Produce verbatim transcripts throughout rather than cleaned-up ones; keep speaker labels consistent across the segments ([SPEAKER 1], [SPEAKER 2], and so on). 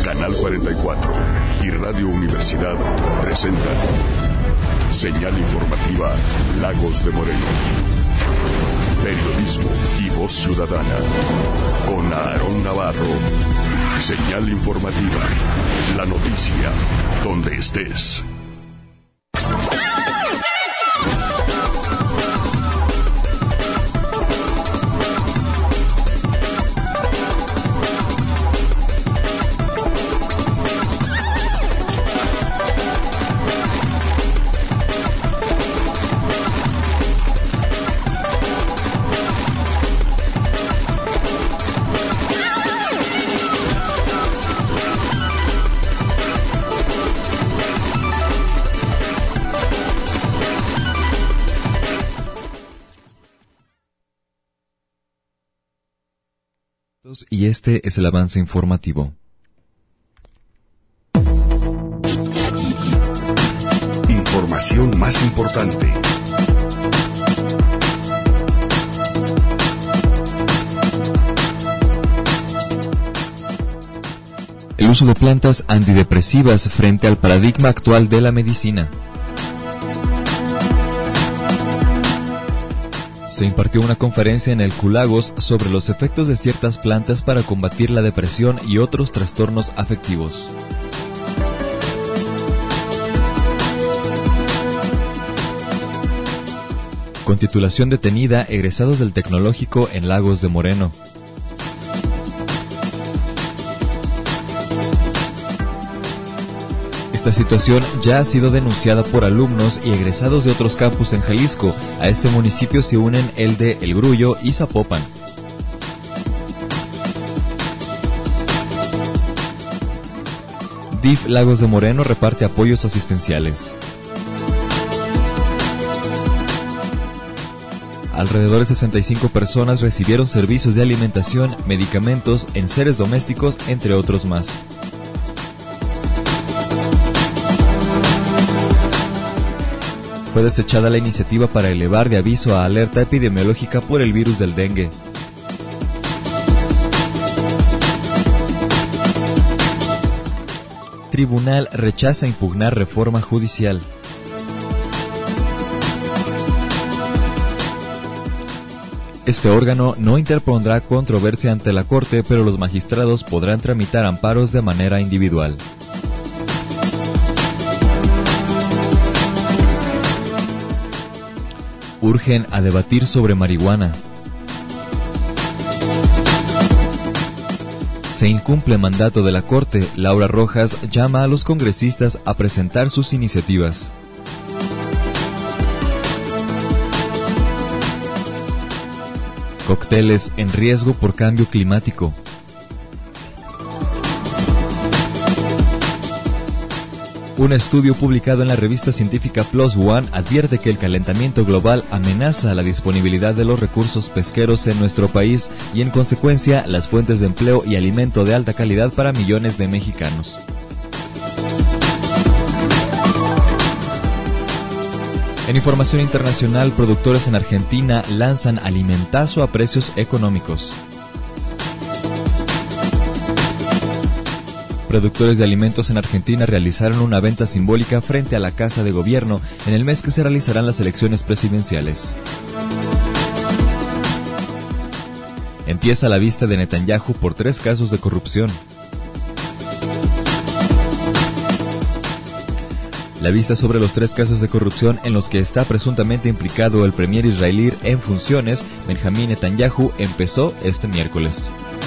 [SPEAKER 1] Canal cuarenta y cuatro y Radio Universidad presentan Señal Informativa Lagos de Moreno. Periodismo y voz ciudadana con Aarón Navarro. Señal Informativa, la noticia donde estés.
[SPEAKER 2] Y este es el avance informativo.
[SPEAKER 1] Información más importante.
[SPEAKER 2] El uso de plantas antidepresivas frente al paradigma actual de la medicina. Se impartió una conferencia en el Culagos sobre los efectos de ciertas plantas para combatir la depresión y otros trastornos afectivos. Con titulación detenida, egresados del Tecnológico en Lagos de Moreno. Esta situación ya ha sido denunciada por alumnos y egresados de otros campus en Jalisco. A este municipio se unen el de El Grullo y Zapopan. D I F Lagos de Moreno reparte apoyos asistenciales. Alrededor de sesenta y cinco personas recibieron servicios de alimentación, medicamentos, enseres domésticos, entre otros más. Fue desechada la iniciativa para elevar de aviso a alerta epidemiológica por el virus del dengue. Tribunal rechaza impugnar reforma judicial. Este órgano no interpondrá controversia ante la Corte, pero los magistrados podrán tramitar amparos de manera individual. Urgen a debatir sobre marihuana. Se incumple mandato de la Corte. Laura Rojas llama a los congresistas a presentar sus iniciativas. Cócteles en riesgo por cambio climático. Un estudio publicado en la revista científica PLOS ONE advierte que el calentamiento global amenaza la disponibilidad de los recursos pesqueros en nuestro país y, en consecuencia, las fuentes de empleo y alimento de alta calidad para millones de mexicanos. En información internacional, productores en Argentina lanzan alimentazo a precios económicos. Productores de alimentos en Argentina realizaron una venta simbólica frente a la Casa de Gobierno en el mes que se realizarán las elecciones presidenciales. Empieza la vista de Netanyahu por tres casos de corrupción. La vista sobre los tres casos de corrupción en los que está presuntamente implicado el premier israelí en funciones, Benjamín Netanyahu, empezó este miércoles.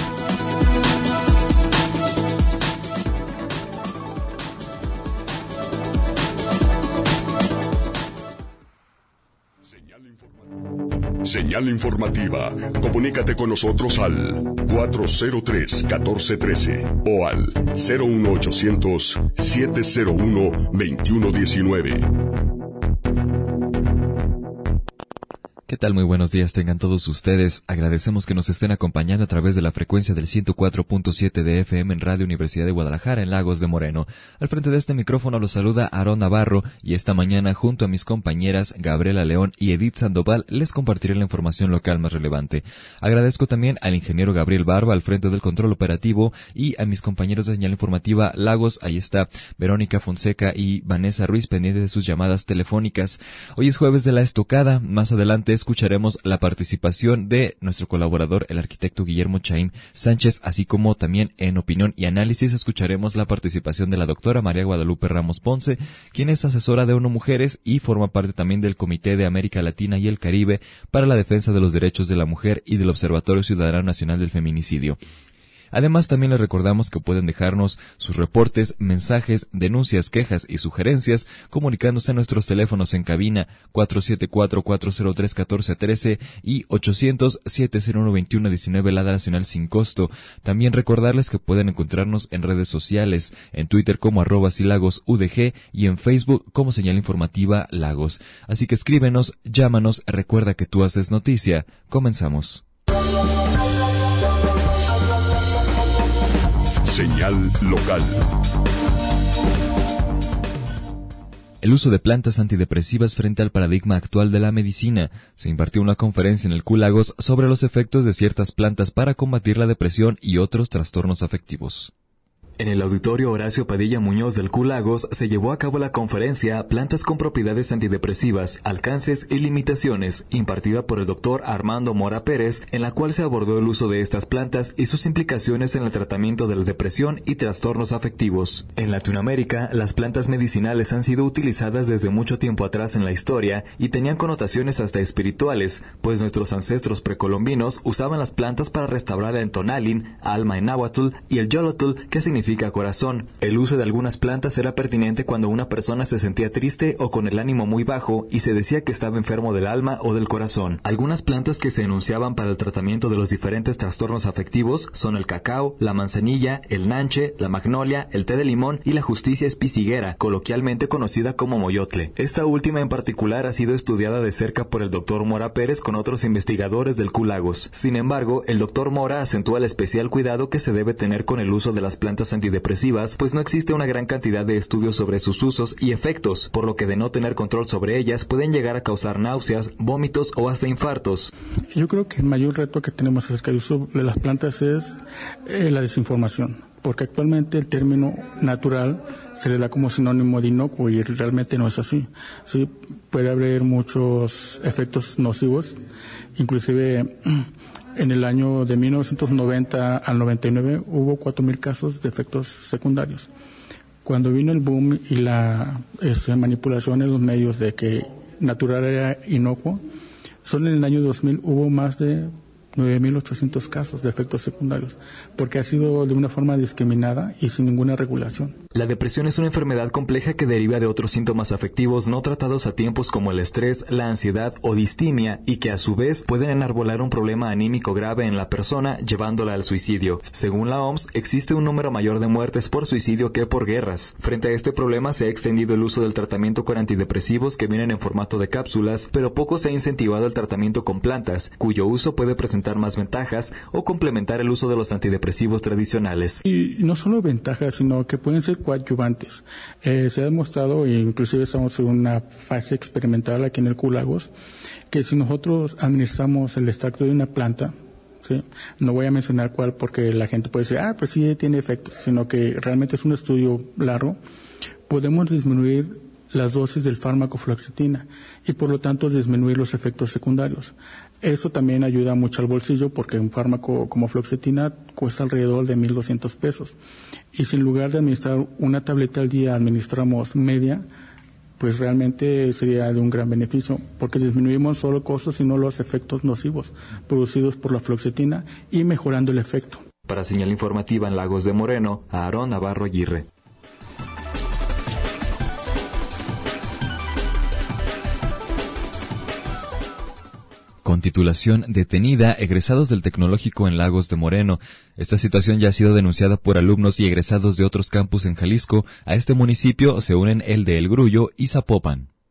[SPEAKER 1] Señal informativa. Comunícate con nosotros al cuatro cero tres, uno cuatro uno tres o al cero uno ochocientos, siete cero uno, dos uno uno nueve.
[SPEAKER 2] ¿Qué tal? Muy buenos días tengan todos ustedes. Agradecemos que nos estén acompañando a través de la frecuencia del ciento cuatro punto siete de F M en Radio Universidad de Guadalajara en Lagos de Moreno. Al frente de este micrófono los saluda Aarón Navarro y esta mañana junto a mis compañeras Gabriela León y Edith Sandoval les compartiré la información local más relevante. Agradezco también al ingeniero Gabriel Barba al frente del control operativo y a mis compañeros de señal informativa Lagos. Ahí está Verónica Fonseca y Vanessa Ruiz pendiente de sus llamadas telefónicas. Hoy es jueves de la estocada. Más adelante escucharemos la participación de nuestro colaborador, el arquitecto Guillermo Chaim Sánchez, así como también en opinión y análisis escucharemos la participación de la doctora María Guadalupe Ramos Ponce, quien es asesora de ONU Mujeres y forma parte también del Comité de América Latina y el Caribe para la Defensa de los Derechos de la Mujer y del Observatorio Ciudadano Nacional del Feminicidio. Además, también les recordamos que pueden dejarnos sus reportes, mensajes, denuncias, quejas y sugerencias comunicándose a nuestros teléfonos en cabina cuatro siete cuatro, cuatro cero tres, uno cuatro uno tres y ochocientos, siete cero uno, veintiuno diecinueve Lada Nacional sin costo. También recordarles que pueden encontrarnos en redes sociales, en Twitter como arroba silagos U D G y en Facebook como señal informativa Lagos. Así que escríbenos, llámanos, recuerda que tú haces noticia. Comenzamos.
[SPEAKER 1] Señal local.
[SPEAKER 2] El uso de plantas antidepresivas frente al paradigma actual de la medicina. Se impartió una conferencia en el Q Lagos sobre los efectos de ciertas plantas para combatir la depresión y otros trastornos afectivos.
[SPEAKER 3] En el auditorio Horacio Padilla Muñoz del Q Lagos se llevó a cabo la conferencia Plantas con propiedades antidepresivas, alcances y limitaciones, impartida por el doctor Armando Mora Pérez, en la cual se abordó el uso de estas plantas y sus implicaciones en el tratamiento de la depresión y trastornos afectivos. En Latinoamérica, las plantas medicinales han sido utilizadas desde mucho tiempo atrás en la historia y tenían connotaciones hasta espirituales, pues nuestros ancestros precolombinos usaban las plantas para restaurar el tonalin, alma en náhuatl, y el yolotl, que significa corazón. El uso de algunas plantas era pertinente cuando una persona se sentía triste o con el ánimo muy bajo y se decía que estaba enfermo del alma o del corazón. Algunas plantas que se enunciaban para el tratamiento de los diferentes trastornos afectivos son el cacao, la manzanilla, el nanche, la magnolia, el té de limón y la justicia espiciguera, coloquialmente conocida como moyotle. Esta última en particular ha sido estudiada de cerca por el doctor Mora Pérez con otros investigadores del Q Lagos. Sin embargo, el doctor Mora acentúa el especial cuidado que se debe tener con el uso de las plantas antidepresivas, pues no existe una gran cantidad de estudios sobre sus usos y efectos, por lo que de no tener control sobre ellas pueden llegar a causar náuseas, vómitos o hasta infartos.
[SPEAKER 4] Yo creo que el mayor reto que tenemos acerca del uso de las plantas es eh, la desinformación, porque actualmente el término natural se le da como sinónimo de inocuo y realmente no es así. Sí, puede haber muchos efectos nocivos, inclusive en el año de mil novecientos noventa al noventa y nueve hubo cuatro mil casos de efectos secundarios. Cuando vino el boom y la este, manipulación en los medios de que natural era inocuo, solo en el año dos mil hubo más de nueve mil ochocientos casos de efectos secundarios, porque ha sido de una forma discriminada y sin ninguna regulación.
[SPEAKER 3] La depresión es una enfermedad compleja que deriva de otros síntomas afectivos no tratados a tiempos como el estrés, la ansiedad o distimia y que a su vez pueden enarbolar un problema anímico grave en la persona llevándola al suicidio. Según la O M S, existe un número mayor de muertes por suicidio que por guerras. Frente a este problema se ha extendido el uso del tratamiento con antidepresivos que vienen en formato de cápsulas, pero poco se ha incentivado el tratamiento con plantas, cuyo uso puede presentar más ventajas o complementar el uso de los antidepresivos tradicionales.
[SPEAKER 4] Y no solo ventajas, sino que pueden ser coadyuvantes. Eh, se ha demostrado, e inclusive estamos en una fase experimental aquí en el Q Lagos, que si nosotros administramos el extracto de una planta, ¿sí? No voy a mencionar cuál porque la gente puede decir, ah, pues sí tiene efectos, sino que realmente es un estudio largo, podemos disminuir las dosis del fármaco fluoxetina y por lo tanto disminuir los efectos secundarios. Eso también ayuda mucho al bolsillo porque un fármaco como fluoxetina cuesta alrededor de mil doscientos pesos. Y si en lugar de administrar una tableta al día administramos media, pues realmente sería de un gran beneficio porque disminuimos solo costos y no los efectos nocivos producidos por la fluoxetina y mejorando el efecto.
[SPEAKER 3] Para señal informativa en Lagos de Moreno, Aarón Navarro Aguirre.
[SPEAKER 2] Con titulación detenida, egresados del Tecnológico en Lagos de Moreno. Esta situación ya ha sido denunciada por alumnos y egresados de otros campus en Jalisco. A este municipio se unen el de El Grullo y Zapopan.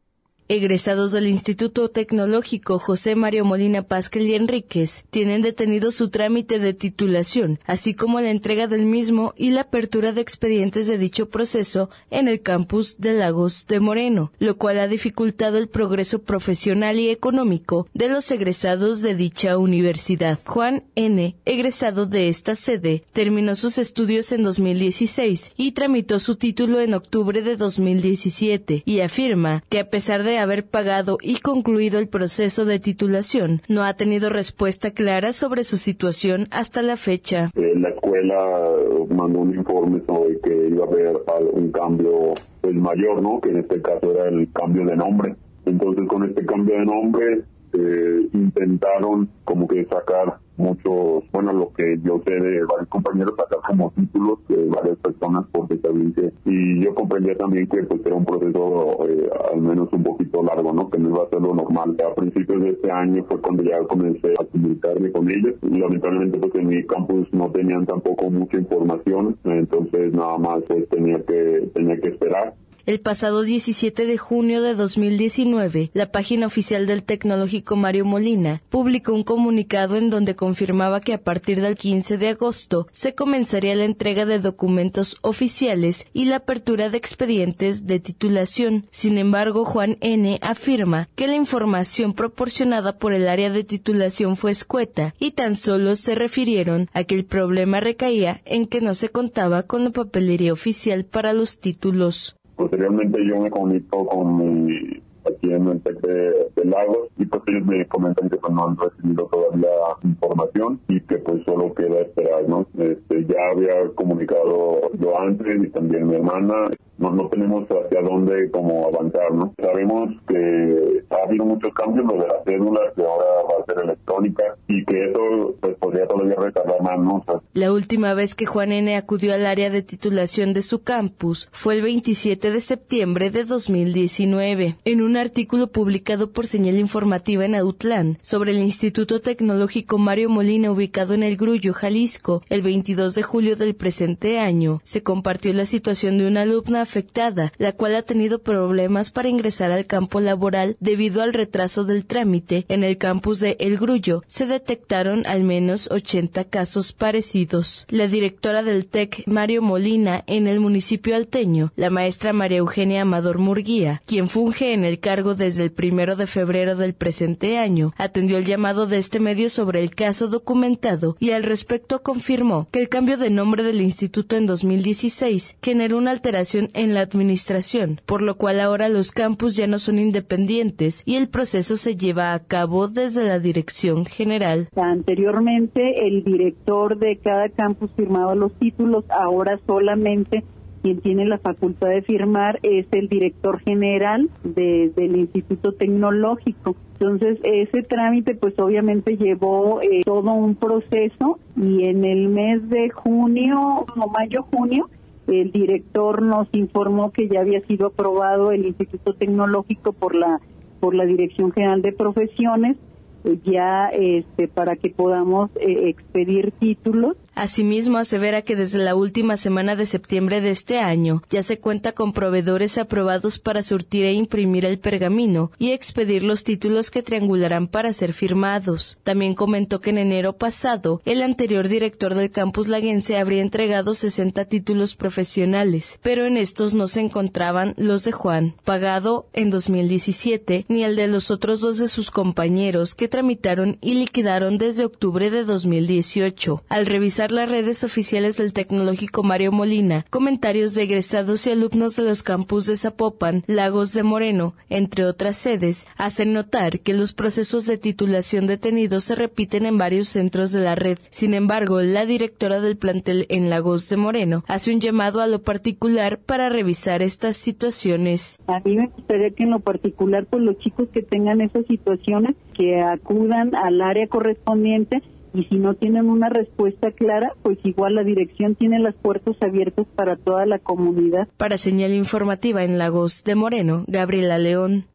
[SPEAKER 5] Egresados del Instituto Tecnológico José Mario Molina Pasquel y Enríquez tienen detenido su trámite de titulación, así como la entrega del mismo y la apertura de expedientes de dicho proceso en el campus de Lagos de Moreno, lo cual ha dificultado el progreso profesional y económico de los egresados de dicha universidad. Juan N., egresado de esta sede, terminó sus estudios en dos mil dieciséis y tramitó su título en octubre de dos mil diecisiete y afirma que a pesar de haber pagado y concluido el proceso de titulación, no ha tenido respuesta clara sobre su situación hasta la fecha.
[SPEAKER 6] Eh, la escuela mandó un informe sobre que iba a haber un cambio pues, mayor, ¿no? Que en este caso era el cambio de nombre. Entonces, con este cambio de nombre, eh, intentaron como que sacar muchos, bueno, lo que yo sé de varios compañeros, sacar como títulos de varias personas por deshabilitarse. Y yo comprendía también que pues era un proceso eh, al menos un poquito largo, ¿no? Que no iba a ser lo normal. A principios de este año fue cuando ya comencé a comunicarme con ellos. Y lamentablemente pues en mi campus no tenían tampoco mucha información, entonces nada más pues tenía que, tenía que esperar.
[SPEAKER 5] El pasado diecisiete de junio de dos mil diecinueve, la página oficial del Tecnológico Mario Molina publicó un comunicado en donde confirmaba que a partir del quince de agosto se comenzaría la entrega de documentos oficiales y la apertura de expedientes de titulación. Sin embargo, Juan N. afirma que la información proporcionada por el área de titulación fue escueta y tan solo se refirieron a que el problema recaía en que no se contaba con la papelería oficial para los títulos.
[SPEAKER 6] Posteriormente yo me comunico con mi, aquí en el T E C de, de Lagos y pues ellos me comentan que pues, no han recibido todavía información y que pues solo queda esperar, ¿no? Este, ya había comunicado yo antes y también mi hermana. No, no tenemos hacia dónde como avanzar, ¿no? Sabemos que ha habido muchos cambios, lo de las cédulas, que ahora va a ser electrónica, y que eso pues podría todavía retardar más, ¿no? O sea,
[SPEAKER 5] la última vez que Juan N. acudió al área de titulación de su campus fue el veintisiete de septiembre de dos mil diecinueve. En un artículo publicado por Señal Informativa en Autlán sobre el Instituto Tecnológico Mario Molina ubicado en El Grullo, Jalisco, el veintidós de julio del presente año, se compartió la situación de una alumna afectada, la cual ha tenido problemas para ingresar al campo laboral debido al retraso del trámite. En el campus de El Grullo se detectaron al menos ochenta casos parecidos. La directora del T E C Mario Molina en el municipio alteño, la maestra María Eugenia Amador Murguía, quien funge en el cargo desde el primero de febrero del presente año, atendió el llamado de este medio sobre el caso documentado y al respecto confirmó que el cambio de nombre del instituto en dos mil dieciséis generó una alteración en la administración, por lo cual ahora los campus ya no son independientes y el proceso se lleva a cabo desde la dirección general.
[SPEAKER 7] Anteriormente el director de cada campus firmaba los títulos, ahora solamente quien tiene la facultad de firmar es el director general de, del Instituto Tecnológico. Entonces, ese trámite pues obviamente llevó eh, todo un proceso y en el mes de junio, no mayo-junio, el director nos informó que ya había sido aprobado el Instituto Tecnológico por la por la Dirección General de Profesiones, eh, ya este para que podamos eh, expedir títulos.
[SPEAKER 5] Asimismo, asevera que desde la última semana de septiembre de este año ya se cuenta con proveedores aprobados para surtir e imprimir el pergamino y expedir los títulos que triangularán para ser firmados. También comentó que en enero pasado, el anterior director del campus laguense habría entregado sesenta títulos profesionales, pero en estos no se encontraban los de Juan, pagado en dos mil diecisiete, ni el de los otros dos de sus compañeros que tramitaron y liquidaron desde octubre de dos mil dieciocho. Al revisar las redes oficiales del Tecnológico Mario Molina, comentarios de egresados y alumnos de los campus de Zapopan, Lagos de Moreno, entre otras sedes, hacen notar que los procesos de titulación detenidos se repiten en varios centros de la red. Sin embargo, la directora del plantel en Lagos de Moreno hace un llamado a lo particular para revisar estas situaciones.
[SPEAKER 7] A mí me gustaría que en lo particular, pues los chicos que tengan esas situaciones, que acudan al área correspondiente. Y si no tienen una respuesta clara, pues igual la dirección tiene las puertas abiertas para toda la comunidad.
[SPEAKER 5] Para Señal Informativa en Lagos de Moreno, Gabriela León.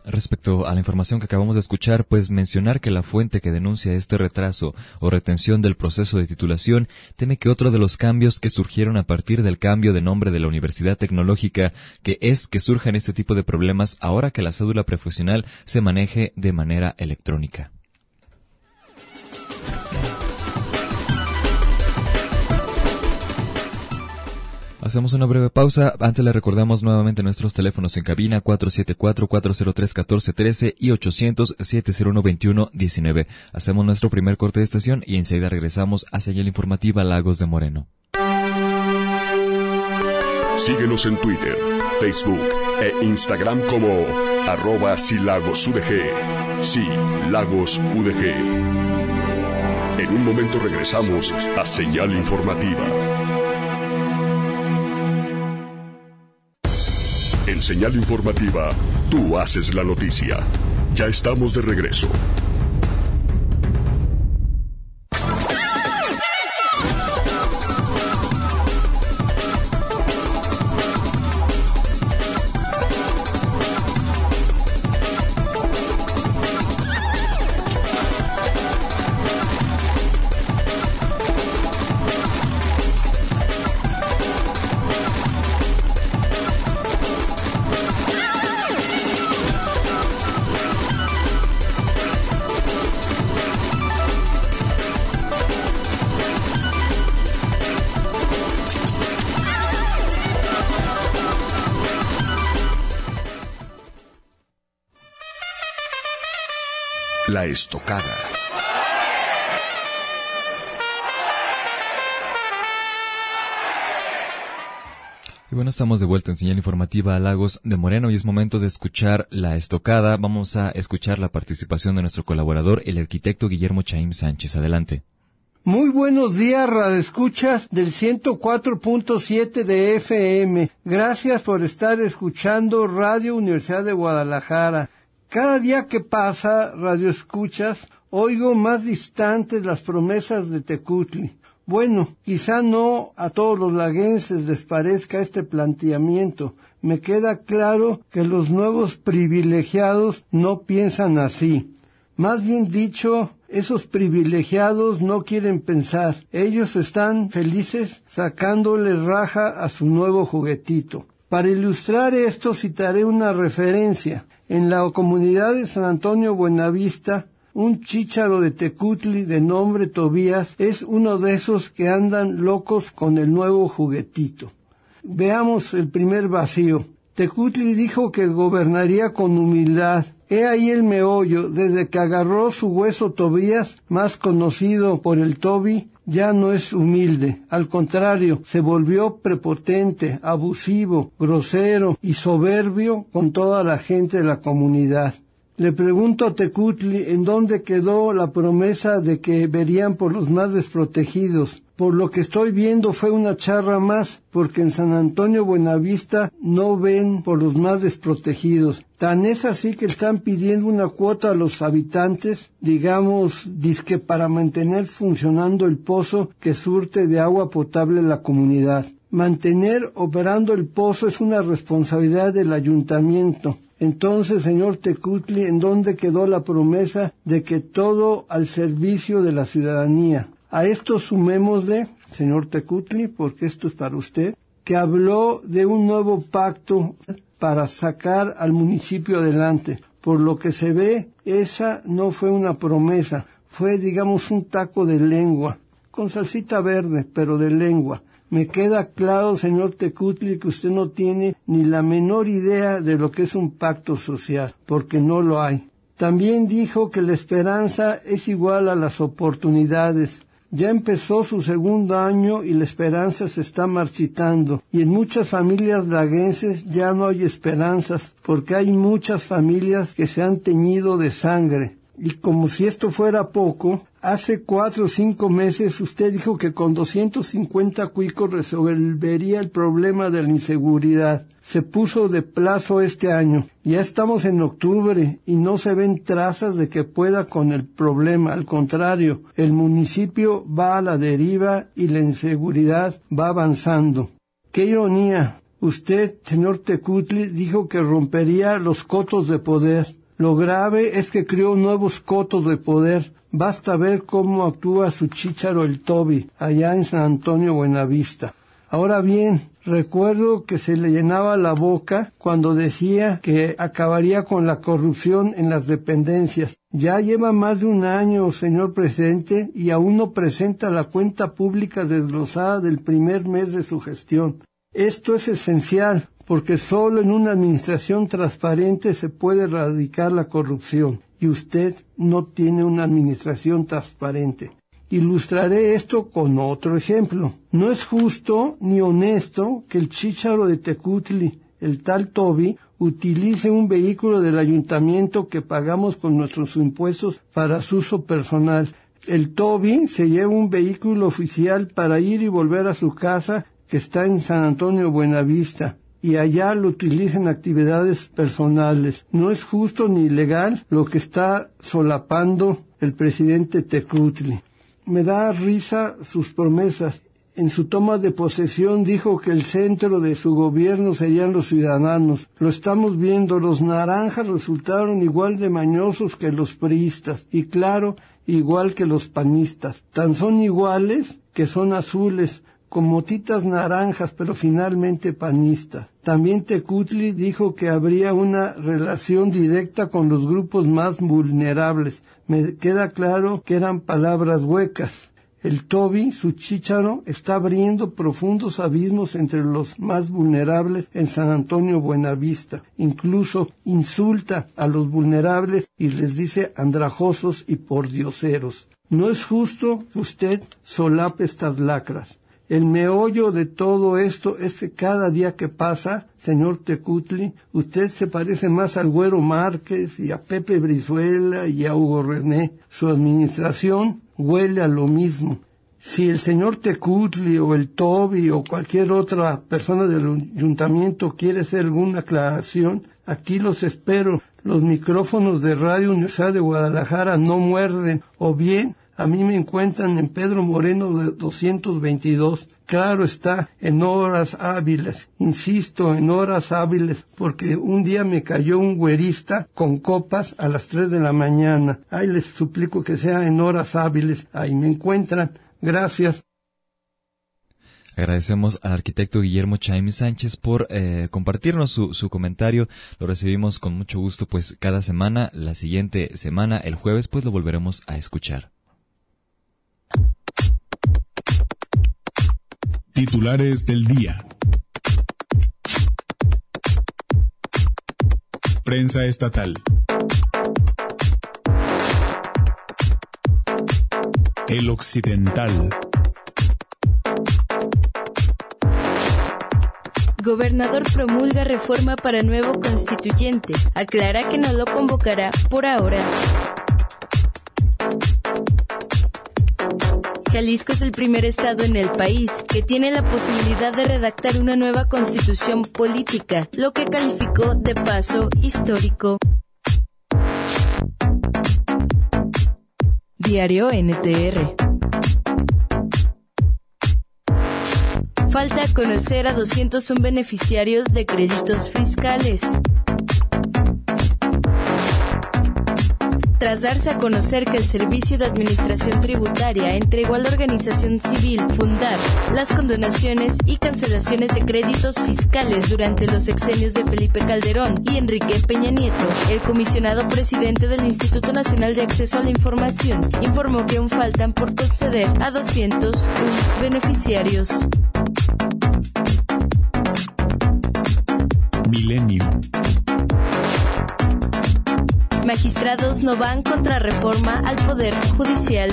[SPEAKER 2] Respecto a la información que acabamos de escuchar, pues mencionar que la fuente que denuncia este retraso o retención del proceso de titulación teme que otro de los cambios que surgieron a partir del cambio de nombre de la Universidad Tecnológica, que es que surjan este tipo de problemas ahora que la cédula profesional se maneje de manera electrónica. Hacemos una breve pausa. Antes le recordamos nuevamente nuestros teléfonos en cabina cuatro siete cuatro, cuatro cero tres, uno cuatro uno tres y ochocientos, siete cero uno, veintiuno diecinueve. Hacemos nuestro primer corte de estación y enseguida regresamos a Señal Informativa Lagos de Moreno.
[SPEAKER 1] Síguenos en Twitter, Facebook e Instagram como arroba silagosudg. Sí, Lagos U D G. En un momento regresamos a Señal Informativa. En Señal Informativa, tú haces la noticia. Ya estamos de regreso. La estocada.
[SPEAKER 2] Y bueno, estamos de vuelta en Señal Informativa a Lagos de Moreno y es momento de escuchar La Estocada. Vamos a escuchar la participación de nuestro colaborador, el arquitecto Guillermo Chaim Sánchez. Adelante.
[SPEAKER 8] Muy buenos días, radioescuchas del ciento cuatro punto siete de F M. Gracias por estar escuchando Radio Universidad de Guadalajara. Cada día que pasa, radioescuchas, oigo más distantes las promesas de Tecutli. Bueno, quizá no a todos los laguenses les parezca este planteamiento. Me queda claro que los nuevos privilegiados no piensan así. Más bien dicho, esos privilegiados no quieren pensar. Ellos están felices sacándole raja a su nuevo juguetito. Para ilustrar esto citaré una referencia. En la comunidad de San Antonio Buenavista, un chícharo de Tecutli de nombre Tobías es uno de esos que andan locos con el nuevo juguetito. Veamos el primer vacío. Tecutli dijo que gobernaría con humildad. He ahí el meollo. Desde que agarró su hueso Tobías, más conocido por el Toby, ya no es humilde. Al contrario, se volvió prepotente, abusivo, grosero y soberbio con toda la gente de la comunidad. Le pregunto a Tecutli en dónde quedó la promesa de que verían por los más desprotegidos. Por lo que estoy viendo fue una charra más, porque en San Antonio Buenavista no ven por los más desprotegidos. Tan es así que están pidiendo una cuota a los habitantes, digamos, dizque para mantener funcionando el pozo que surte de agua potable la comunidad. Mantener operando el pozo es una responsabilidad del ayuntamiento. Entonces, señor Tecutli, ¿en dónde quedó la promesa de que todo al servicio de la ciudadanía? A esto sumémosle, señor Tecutli, porque esto es para usted, que habló de un nuevo pacto para sacar al municipio adelante. Por lo que se ve, esa no fue una promesa, fue, digamos, un taco de lengua, con salsita verde, pero de lengua. Me queda claro, señor Tecutli, que usted no tiene ni la menor idea de lo que es un pacto social, porque no lo hay. También dijo que la esperanza es igual a las oportunidades. Ya empezó su segundo año y la esperanza se está marchitando. Y en muchas familias laguenses ya no hay esperanzas, porque hay muchas familias que se han teñido de sangre. Y como si esto fuera poco, hace cuatro o cinco meses usted dijo que con doscientos cincuenta cuicos resolvería el problema de la inseguridad. Se puso de plazo este año. Ya estamos en octubre y no se ven trazas de que pueda con el problema. Al contrario, el municipio va a la deriva y la inseguridad va avanzando. ¡Qué ironía! Usted, señor Tecutli, dijo que rompería los cotos de poder. Lo grave es que creó nuevos cotos de poder. Basta ver cómo actúa su chícharo el Toby, allá en San Antonio Buenavista. Ahora bien, recuerdo que se le llenaba la boca cuando decía que acabaría con la corrupción en las dependencias. Ya lleva más de un año, señor presidente, y aún no presenta la cuenta pública desglosada del primer mes de su gestión. Esto es esencial, porque solo en una administración transparente se puede erradicar la corrupción, y usted no tiene una administración transparente. Ilustraré esto con otro ejemplo. No es justo ni honesto que el chícharo de Tecutli, el tal Toby, utilice un vehículo del ayuntamiento que pagamos con nuestros impuestos para su uso personal. El Toby se lleva un vehículo oficial para ir y volver a su casa, que está en San Antonio Buenavista, y allá lo utiliza en actividades personales. No es justo ni legal lo que está solapando el presidente Tecutli. Me da risa sus promesas. En su toma de posesión dijo que el centro de su gobierno serían los ciudadanos. Lo estamos viendo, los naranjas resultaron igual de mañosos que los priistas, y claro, igual que los panistas. Tan son iguales que son azules, con motitas naranjas, pero finalmente panistas. También Tecutli dijo que habría una relación directa con los grupos más vulnerables. Me queda claro que eran palabras huecas. El Toby, su chícharo, está abriendo profundos abismos entre los más vulnerables en San Antonio Buenavista. Incluso insulta a los vulnerables y les dice andrajosos y pordioseros. No es justo que usted solape estas lacras. El meollo de todo esto es que cada día que pasa, señor Tecutli, usted se parece más al Güero Márquez y a Pepe Brizuela y a Hugo René. Su administración huele a lo mismo. Si el señor Tecutli o el Toby o cualquier otra persona del ayuntamiento quiere hacer alguna aclaración, aquí los espero. Los micrófonos de Radio Universidad de Guadalajara no muerden, o bien a mí me encuentran en Pedro Moreno de doscientos veintidós. Claro está, en horas hábiles. Insisto, en horas hábiles, porque un día me cayó un güerista con copas a las tres de la mañana. Ahí les suplico que sea en horas hábiles. Ahí me encuentran. Gracias.
[SPEAKER 2] Agradecemos al arquitecto Guillermo Chaimi Sánchez por eh, compartirnos su, su comentario. Lo recibimos con mucho gusto, pues cada semana. La siguiente semana, el jueves, pues lo volveremos a escuchar.
[SPEAKER 9] Titulares del día. Prensa estatal. El Occidental.
[SPEAKER 5] Gobernador promulga reforma para nuevo constituyente. Aclara que no lo convocará por ahora. Jalisco es el primer estado en el país que tiene la posibilidad de redactar una nueva constitución política, lo que calificó de paso histórico. Diario N T R. Falta conocer a doscientos uno beneficiarios de créditos fiscales. Tras darse a conocer que el Servicio de Administración Tributaria entregó a la organización civil Fundar las condonaciones y cancelaciones de créditos fiscales durante los sexenios de Felipe Calderón y Enrique Peña Nieto, el comisionado presidente del Instituto Nacional de Acceso a la Información informó que aún faltan por conceder a doscientos uno beneficiarios.
[SPEAKER 9] Milenio.
[SPEAKER 5] Magistrados no van contra reforma al Poder Judicial.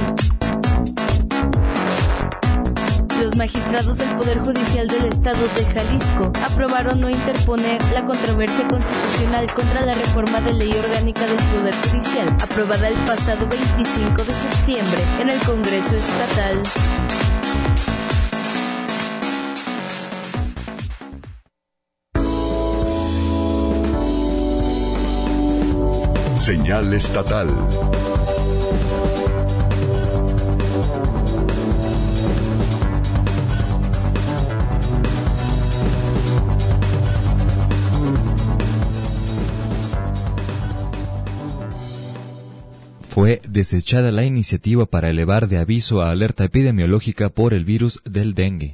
[SPEAKER 5] Los magistrados del Poder Judicial del Estado de Jalisco aprobaron no interponer la controversia constitucional contra la reforma de ley orgánica del Poder Judicial, aprobada el pasado veinticinco de septiembre en el Congreso Estatal.
[SPEAKER 1] Señal estatal.
[SPEAKER 2] fue desechada la iniciativa para elevar de aviso a alerta epidemiológica por el virus del dengue.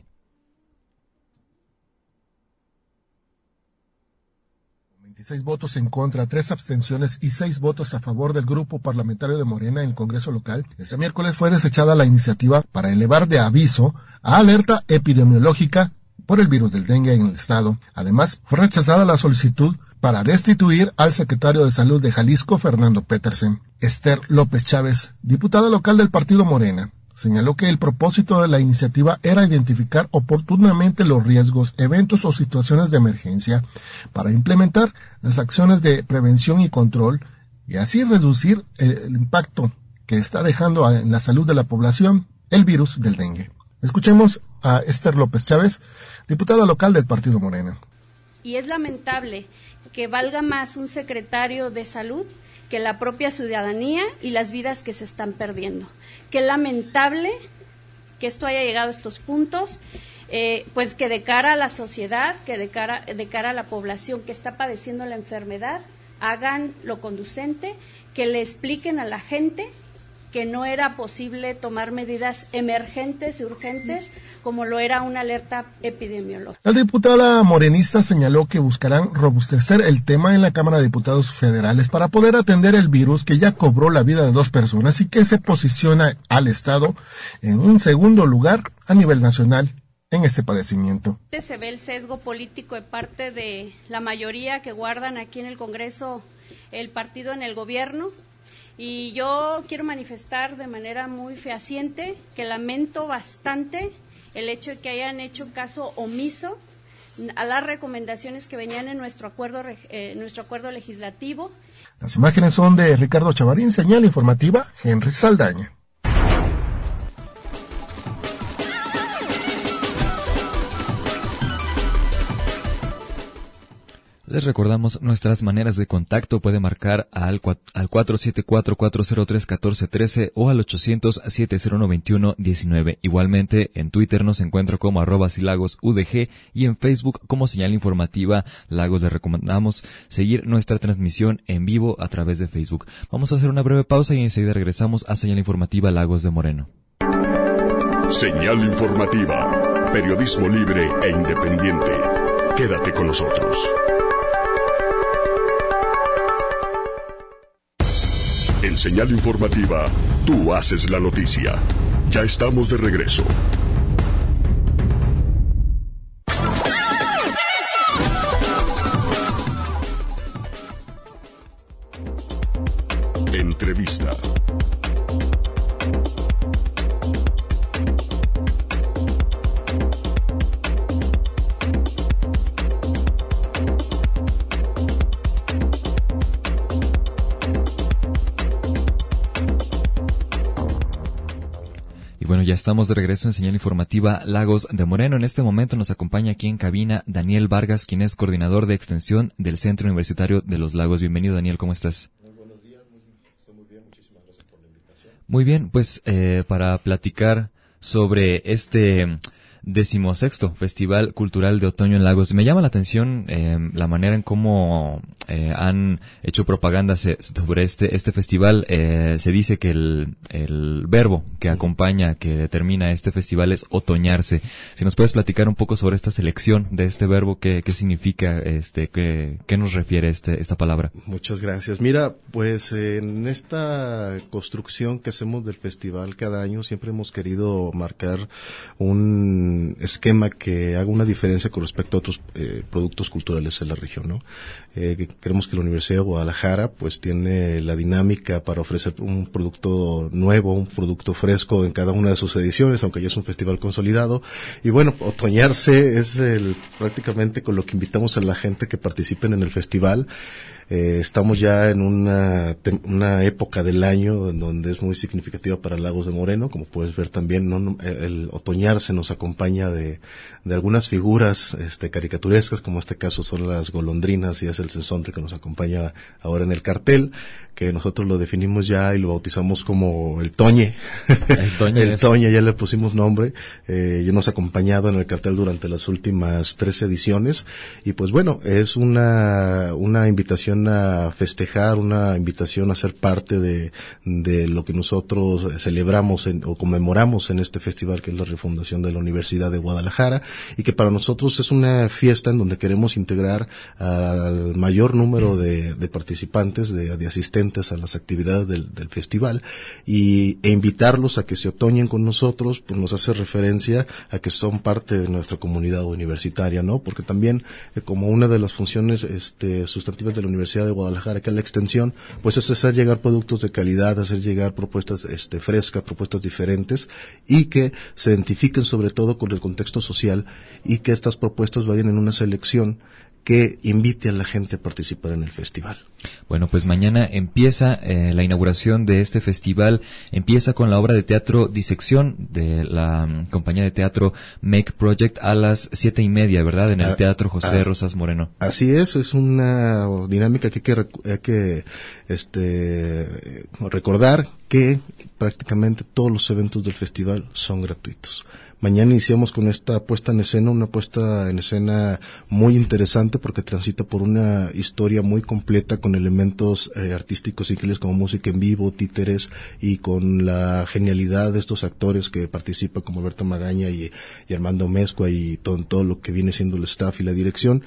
[SPEAKER 10] veintiséis votos en contra, tres abstenciones y seis votos a favor del grupo parlamentario de Morena en el Congreso local, este miércoles fue desechada la iniciativa para elevar de aviso a alerta epidemiológica por el virus del dengue en el estado. Además, fue rechazada la solicitud para destituir al secretario de Salud de Jalisco, Fernando Petersen. Esther López Chávez, diputada local del partido Morena, señaló que el propósito de la iniciativa era identificar oportunamente los riesgos, eventos o situaciones de emergencia para implementar las acciones de prevención y control y así reducir el, el impacto que está dejando en la salud de la población el virus del dengue. Escuchemos a Esther López Chávez, diputada local del partido Morena.
[SPEAKER 11] Y es lamentable que valga más un secretario de salud que la propia ciudadanía y las vidas que se están perdiendo. Qué lamentable que esto haya llegado a estos puntos, eh, pues que de cara a la sociedad, que de cara, de cara a la población que está padeciendo la enfermedad, hagan lo conducente, que le expliquen a la gente que no era posible tomar medidas emergentes y urgentes como lo era una alerta epidemiológica.
[SPEAKER 10] La diputada morenista señaló que buscarán robustecer el tema en la Cámara de Diputados Federales para poder atender el virus que ya cobró la vida de dos personas y que se posiciona al Estado en un segundo lugar a nivel nacional en este padecimiento.
[SPEAKER 11] Se ve el sesgo político de parte de la mayoría que guardan aquí en el Congreso el partido en el gobierno. Y yo quiero manifestar de manera muy fehaciente que lamento bastante el hecho de que hayan hecho caso omiso a las recomendaciones que venían en nuestro acuerdo, eh, nuestro acuerdo legislativo.
[SPEAKER 10] Las imágenes son de Ricardo Chavarín, señal informativa, Henry Saldaña.
[SPEAKER 2] Les recordamos nuestras maneras de contacto. Puede marcar al, al cuatro siete cuatro, cuatro cero tres, uno cuatro uno tres o al ochocientos, siete cero uno, veintiuno diecinueve. Igualmente en Twitter nos encuentra como arroba silagos udg y en Facebook como señal informativa Lagos. Les recomendamos seguir nuestra transmisión en vivo a través de Facebook. Vamos a hacer una breve pausa y enseguida regresamos a señal informativa Lagos de Moreno.
[SPEAKER 1] Señal informativa, periodismo libre e independiente. Quédate con nosotros. En señal informativa, tú haces la noticia. Ya estamos de regreso. Entrevista.
[SPEAKER 2] Bueno, ya estamos de regreso en señal informativa Lagos de Moreno. En este momento nos acompaña aquí en cabina Daniel Vargas, quien es coordinador de extensión del Centro Universitario de los Lagos. Bienvenido, Daniel, ¿cómo estás?
[SPEAKER 12] Muy buenos días, muy, estoy muy bien, muchísimas gracias por la invitación.
[SPEAKER 2] Muy bien, pues eh, para platicar sobre este decimosexto Festival Cultural de Otoño en Lagos. Me llama la atención eh, la manera en cómo eh, han hecho propaganda se, sobre este este festival. Eh, se dice que el, el verbo que acompaña, que determina este festival es otoñarse. Si nos puedes platicar un poco sobre esta selección de este verbo, qué, qué significa, este, qué, qué nos refiere este, esta palabra.
[SPEAKER 12] Muchas gracias. Mira, pues en esta construcción que hacemos del festival cada año siempre hemos querido marcar un esquema que haga una diferencia con respecto a otros eh, productos culturales en la región, ¿no? Eh, creemos que la Universidad de Guadalajara pues tiene la dinámica para ofrecer un producto nuevo, un producto fresco en cada una de sus ediciones, aunque ya es un festival consolidado. Y bueno, otoñarse es el, prácticamente con lo que invitamos a la gente que participen en el festival. Eh, estamos ya en una, una época del año en donde es muy significativa para Lagos de Moreno, como puedes ver también, ¿no? el, el otoñarse nos acompaña de, de algunas figuras este, caricaturescas, como este caso son las golondrinas y es el sensonte que nos acompaña ahora en el cartel, que nosotros lo definimos ya y lo bautizamos como el Toñe.
[SPEAKER 2] El Toñe,
[SPEAKER 12] el
[SPEAKER 2] es...
[SPEAKER 12] Toñe, ya le pusimos nombre. Eh, ya nos ha acompañado en el cartel durante las últimas tres ediciones. Y pues bueno, es una, una invitación a festejar, una invitación a ser parte de, de lo que nosotros celebramos en, o conmemoramos en este festival, que es la refundación de la Universidad de Guadalajara, y que para nosotros es una fiesta en donde queremos integrar al mayor número de, de participantes, de, de asistentes a las actividades del, del festival, y, e invitarlos a que se otoñen con nosotros, pues nos hace referencia a que son parte de nuestra comunidad universitaria, ¿no? Porque también, eh, como una de las funciones este, sustantivas de la Universidad de Guadalajara, que es la extensión, pues es hacer llegar productos de calidad, hacer llegar propuestas este, frescas, propuestas diferentes, y que se identifiquen sobre todo con el contexto social, y que estas propuestas vayan en una selección que invite a la gente a participar en el festival.
[SPEAKER 2] Bueno, pues mañana empieza eh, la inauguración de este festival, empieza con la obra de teatro Disección de la um, compañía de teatro Make Project a las siete y media, ¿verdad? En el ah, Teatro José ah, Rosas Moreno.
[SPEAKER 12] Así es, es una dinámica que hay que, hay que este, recordar que prácticamente todos los eventos del festival son gratuitos. Mañana iniciamos con esta puesta en escena, una puesta en escena muy interesante porque transita por una historia muy completa con elementos eh, artísticos increíbles como música en vivo, títeres, y con la genialidad de estos actores que participan como Alberto Magaña y, y Armando Mezcua y todo, todo lo que viene siendo el staff y la dirección.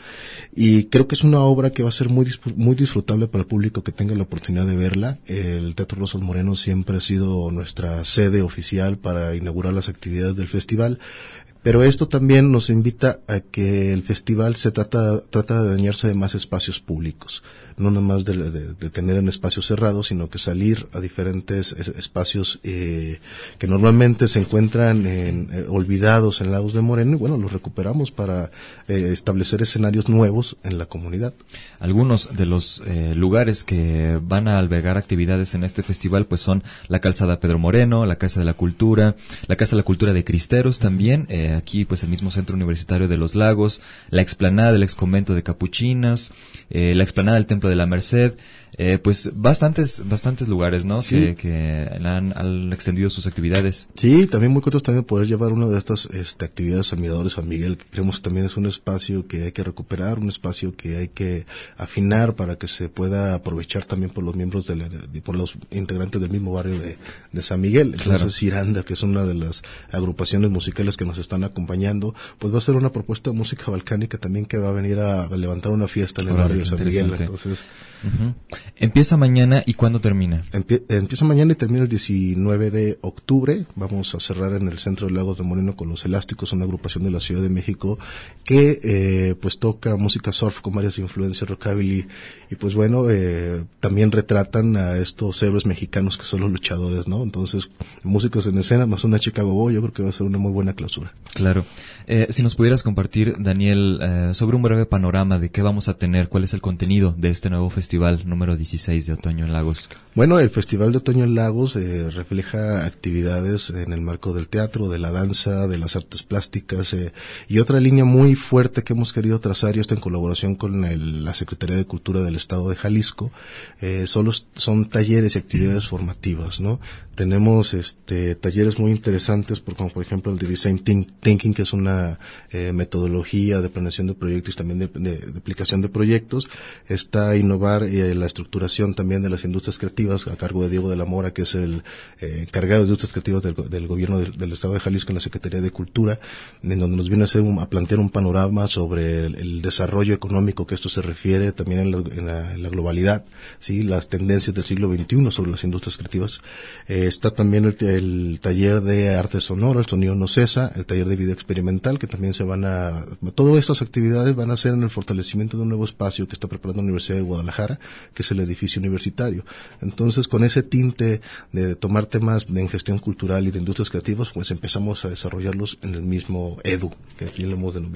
[SPEAKER 12] Y creo que es una obra que va a ser muy, muy disfrutable para el público que tenga la oportunidad de verla. El Teatro Rosas Moreno siempre ha sido nuestra sede oficial para inaugurar las actividades del festival. Pero esto también nos invita a que el festival se trata, trata de dañarse de más espacios públicos, no nada más de, de, de tener en espacios cerrados, sino que salir a diferentes espacios eh, que normalmente se encuentran en, eh, olvidados en Lagos de Moreno, y bueno, los recuperamos para eh, establecer escenarios nuevos en la comunidad.
[SPEAKER 2] Algunos de los eh, lugares que van a albergar actividades en este festival pues son la Calzada Pedro Moreno, la Casa de la Cultura, la Casa de la Cultura de Cristeros también, eh, aquí pues el mismo Centro Universitario de los Lagos, la explanada del Exconvento de Capuchinas, eh, la explanada del Templo de la Merced, eh, pues bastantes bastantes lugares, ¿no? Sí. Que, que han, han extendido sus actividades.
[SPEAKER 12] Sí, también muy contentos también de poder llevar una de estas este, actividades a Miradores San Miguel, que creemos que también es un espacio que hay que recuperar, un espacio que hay que afinar para que se pueda aprovechar también por los miembros de, la, de por los integrantes del mismo barrio de, de San Miguel. Entonces, claro. Ciranda, que es una de las agrupaciones musicales que nos están acompañando, pues va a ser una propuesta de música balcánica también que va a venir a, a levantar una fiesta en el barrio de San Miguel. Entonces,
[SPEAKER 2] uh-huh. Empieza mañana, ¿y cuándo termina?
[SPEAKER 12] Empie- empieza mañana y termina el diecinueve de octubre. Vamos a cerrar en el Centro de Lagos de Moreno con Los Elásticos, una agrupación de la Ciudad de México que eh, pues toca música surf con varias influencias rockabilly, y pues bueno, eh, también retratan a estos héroes mexicanos que son los luchadores, ¿no? Entonces, músicos en escena más una Chicago Boy, yo creo que va a ser una muy buena clausura.
[SPEAKER 2] Claro. Eh, si nos pudieras compartir, Daniel, eh, sobre un breve panorama de qué vamos a tener, cuál es el contenido de este nuevo festival número dieciséis de Otoño en Lagos.
[SPEAKER 12] Bueno, el Festival de Otoño en Lagos eh, refleja actividades en el marco del teatro, de la danza, de las artes plásticas, eh, y otra línea muy fuerte que hemos querido trazar, y esto en colaboración con el, la Secretaría de Cultura del Estado de Jalisco, eh, son, los, son talleres y actividades formativas, ¿no? Tenemos este talleres muy interesantes, por, como por ejemplo el de Design Thinking, que es una eh, metodología de planeación de proyectos y también de, de, de aplicación de proyectos. Está innovar eh, la estructuración también de las industrias creativas a cargo de Diego de la Mora, que es el eh, encargado de industrias creativas del, del gobierno del, del Estado de Jalisco en la Secretaría de Cultura, en donde nos viene a, hacer un, a plantear un panorama sobre el, el desarrollo económico que esto se refiere también en la, en la, en la globalidad, sí, las tendencias del siglo veintiuno sobre las industrias creativas. Eh, está también el, el taller de arte sonoro, el sonido no cesa, el taller de video experimental, que también se van a, todas estas actividades van a ser en el fortalecimiento de un nuevo espacio que está preparando la Universidad de Guadalajara, que es el edificio universitario. Entonces, con ese tinte de tomar temas de gestión cultural y de industrias creativas, pues empezamos a desarrollarlos en el mismo EDU, que así lo hemos denominado.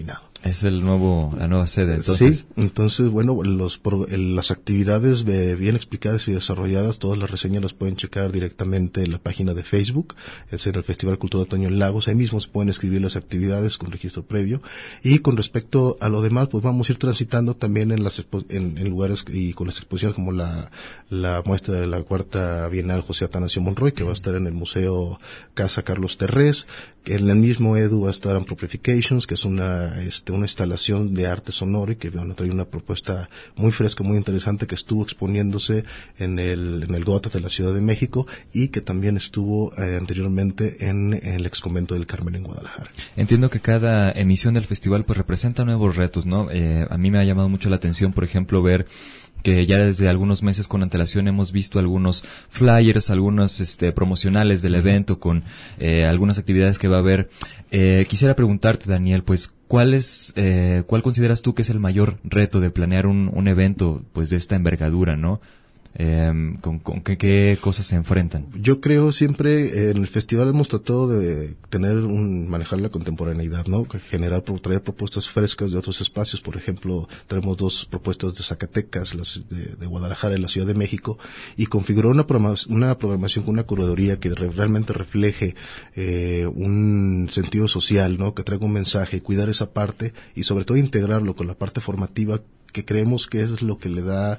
[SPEAKER 2] Es el nuevo, la nueva sede, entonces.
[SPEAKER 12] Sí, entonces, bueno, los, el, las actividades de, bien explicadas y desarrolladas, todas las reseñas las pueden checar directamente en la página de Facebook, es en el Festival Cultura de Otoño en Lagos, ahí mismo se pueden escribir las actividades con registro previo, y con respecto a lo demás, pues vamos a ir transitando también en las en, en lugares y con las exposiciones como la, la muestra de la cuarta Bienal José Atanasio Monroy, que va a estar en el Museo Casa Carlos Terrés, que en el mismo Edu va a estar Amplifications, que es una, este, una instalación de arte sonoro y que van a traer una propuesta muy fresca, muy interesante, que estuvo exponiéndose en el, en el Gota de la Ciudad de México y que también estuvo eh, anteriormente en, en el Exconvento del Carmen en Guadalajara.
[SPEAKER 2] Entiendo que cada emisión del festival pues representa nuevos retos, ¿no? Eh, a mí me ha llamado mucho la atención, por ejemplo, ver que ya desde algunos meses con antelación hemos visto algunos flyers, algunos este, promocionales del evento con eh, algunas actividades que va a haber. Eh, quisiera preguntarte, Daniel, pues, ¿cuál es, eh, cuál consideras tú que es el mayor reto de planear un, un evento, pues, de esta envergadura, ¿no? Eh, ¿con, con qué, qué cosas se enfrentan?
[SPEAKER 12] Yo creo siempre eh, en el festival hemos tratado de tener un manejar la contemporaneidad, ¿no? Generar, traer propuestas frescas de otros espacios. Por ejemplo, tenemos dos propuestas de Zacatecas, las de, de Guadalajara y la Ciudad de México, y configurar una programación, una programación con una curaduría que re, realmente refleje eh, un sentido social, ¿no? Que traiga un mensaje, cuidar esa parte y sobre todo integrarlo con la parte formativa, que creemos que es lo que le da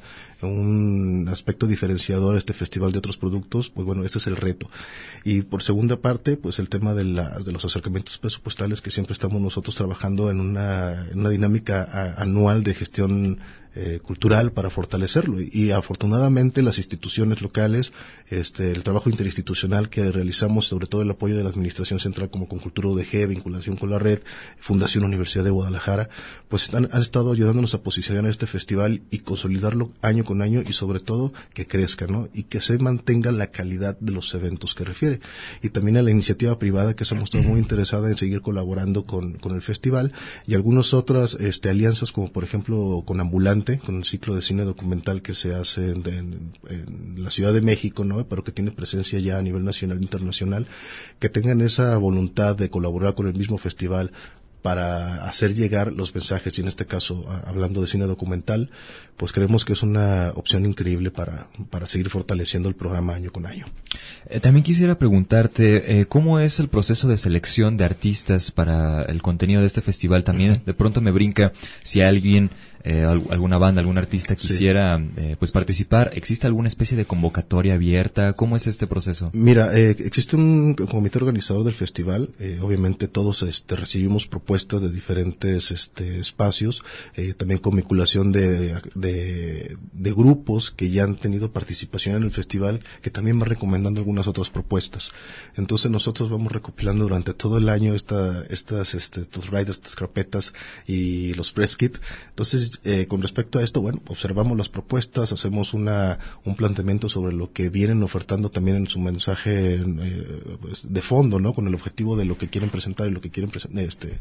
[SPEAKER 12] un aspecto diferenciador a este festival de otros productos. Pues bueno, este es el reto. Y por segunda parte, pues el tema de, la, de los acercamientos presupuestales, que siempre estamos nosotros trabajando en una, en una dinámica a, anual de gestión Eh, cultural para fortalecerlo, y, y afortunadamente las instituciones locales, este, el trabajo interinstitucional que realizamos, sobre todo el apoyo de la Administración Central como con Cultura U D G, vinculación con la red, Fundación Universidad de Guadalajara, pues han, han estado ayudándonos a posicionar este festival y consolidarlo año con año, y sobre todo que crezca, ¿no? Y que se mantenga la calidad de los eventos que refiere. Y también a la iniciativa privada, que se ha mostrado muy interesada en seguir colaborando con, con el festival, y algunas otras este, alianzas, como por ejemplo con Ambulante, con el ciclo de cine documental que se hace en, en, en la Ciudad de México, ¿no? Pero que tiene presencia ya a nivel nacional e internacional, que tengan esa voluntad de colaborar con el mismo festival para hacer llegar los mensajes, y en este caso, a, hablando de cine documental, pues creemos que es una opción increíble para, para seguir fortaleciendo el programa año con año.
[SPEAKER 2] Eh, también quisiera preguntarte, eh, ¿cómo es el proceso de selección de artistas para el contenido de este festival? También uh-huh. de pronto me brinca si alguien, eh, alguna banda, algún artista quisiera sí. eh, pues participar, ¿existe alguna especie de convocatoria abierta? ¿Cómo es este proceso?
[SPEAKER 12] Mira, eh, existe un comité organizador del festival, eh, obviamente todos este, recibimos propuestas de diferentes este, espacios, eh, también con vinculación de, de, de grupos que ya han tenido participación en el festival, que también van recomendando algunas otras propuestas. Entonces nosotros vamos recopilando durante todo el año esta, estas, este, estos riders, estas carpetas y los press kit. Entonces, eh, con respecto a esto, bueno, observamos las propuestas, hacemos una, un planteamiento sobre lo que vienen ofertando también en su mensaje eh, pues, de fondo, ¿no? Con el objetivo de lo que quieren presentar y lo que quieren presentar, este,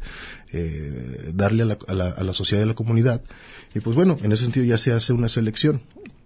[SPEAKER 12] eh, darle a la, a la, a la sociedad y a la comunidad. Y pues bueno, en ese sentido ya se hace una selección.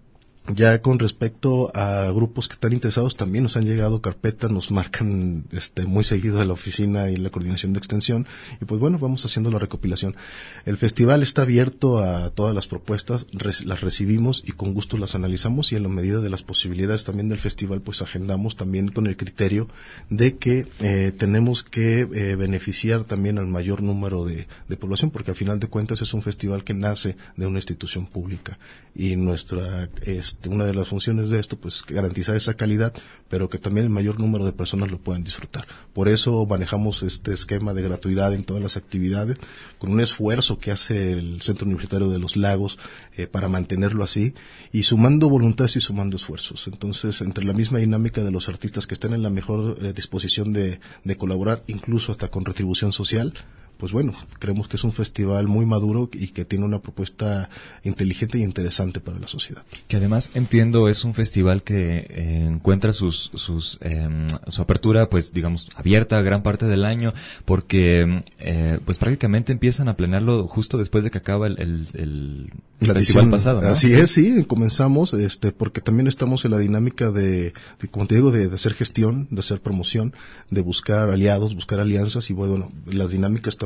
[SPEAKER 12] Ya con respecto a grupos que están interesados, también nos han llegado carpetas, nos marcan este muy seguido de la oficina y la coordinación de extensión, y pues bueno, vamos haciendo la recopilación. El festival está abierto a todas las propuestas, res, las recibimos y con gusto las analizamos, y en la medida de las posibilidades también del festival, pues agendamos también con el criterio de que eh, tenemos que eh, beneficiar también al mayor número de, de población, porque al final de cuentas es un festival que nace de una institución pública, y nuestra este, una de las funciones de esto, pues garantizar esa calidad, pero que también el mayor número de personas lo puedan disfrutar. Por eso manejamos este esquema de gratuidad en todas las actividades, con un esfuerzo que hace el Centro Universitario de los Lagos eh, para mantenerlo así, y sumando voluntades y sumando esfuerzos. Entonces, entre la misma dinámica de los artistas que están en la mejor eh, disposición de, de colaborar, incluso hasta con retribución social, pues bueno, creemos que es un festival muy maduro y que tiene una propuesta inteligente y interesante para la sociedad.
[SPEAKER 2] Que además, entiendo, es un festival que eh, encuentra sus, sus eh, su apertura, pues digamos, abierta gran parte del año, porque eh, pues prácticamente empiezan a planearlo justo después de que acaba el, el, el
[SPEAKER 12] la
[SPEAKER 2] festival
[SPEAKER 12] edición,
[SPEAKER 2] pasado, ¿no?
[SPEAKER 12] Así es, sí, comenzamos, este, porque también estamos en la dinámica de, de como te digo, de, de hacer gestión, de hacer promoción, de buscar aliados, buscar alianzas, y bueno, las dinámicas también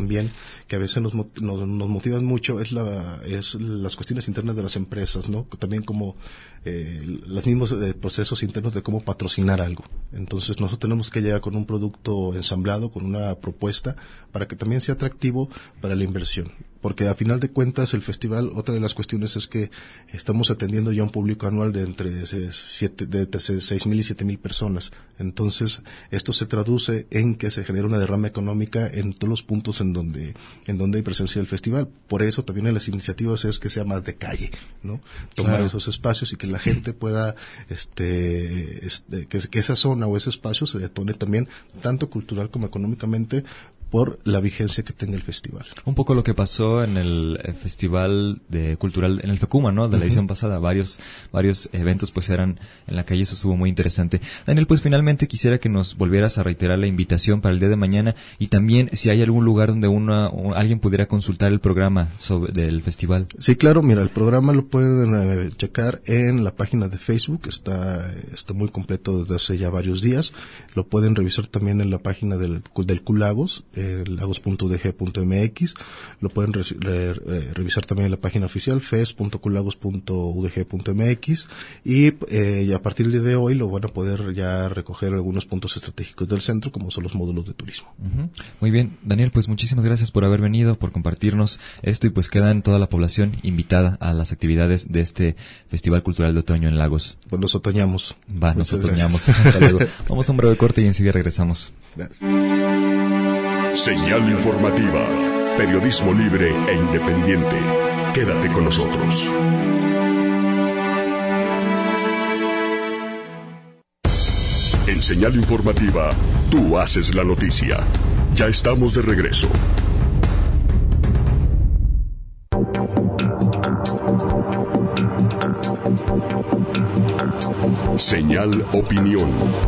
[SPEAKER 12] también, que a veces nos, nos, nos motivan mucho, es la es las cuestiones internas de las empresas, ¿no? También como eh, los mismos eh, procesos internos de cómo patrocinar algo. Entonces nosotros tenemos que llegar con un producto ensamblado, con una propuesta, para que también sea atractivo para la inversión. Porque a final de cuentas el festival, otra de las cuestiones es que estamos atendiendo ya un público anual de entre siete, de entre seis mil y siete mil personas. Entonces esto se traduce en que se genera una derrama económica en todos los puntos en donde en donde hay presencia del festival. Por eso también en las iniciativas es que sea más de calle, ¿no? Tomar claro. esos espacios y que la gente pueda, este, este que, que esa zona o ese espacio se detone también tanto cultural como económicamente, por la vigencia que tenga el festival.
[SPEAKER 2] Un poco lo que pasó en el eh, festival de cultural en el FECUMA, ¿no? De la uh-huh. edición pasada, varios varios eventos pues eran en la calle, eso estuvo muy interesante. Daniel, pues finalmente quisiera que nos volvieras a reiterar la invitación para el día de mañana y también si hay algún lugar donde una o alguien pudiera consultar el programa sobre del festival.
[SPEAKER 12] Sí, claro, mira, el programa lo pueden eh, checar en la página de Facebook, está está muy completo desde hace ya varios días. Lo pueden revisar también en la página del del Culagos, eh, lagos punto u d g punto m x. Lo pueden re, re, re, revisar también en la página oficial fes punto culagos punto u d g punto m x y, eh, y a partir de hoy lo van a poder ya recoger algunos puntos estratégicos del centro, como son los módulos de turismo.
[SPEAKER 2] Uh-huh. Muy bien, Daniel, pues muchísimas gracias por haber venido, por compartirnos esto y pues quedan toda la población invitada a las actividades de este Festival Cultural de Otoño en Lagos.
[SPEAKER 12] Pues nos otoñamos.
[SPEAKER 2] Va, nos otoñamos. Hasta luego. Vamos a un breve corte y enseguida regresamos.
[SPEAKER 12] Gracias.
[SPEAKER 1] Señal informativa, periodismo libre e independiente. Quédate con nosotros. En Señal informativa, tú haces la noticia. Ya estamos de regreso. Señal opinión.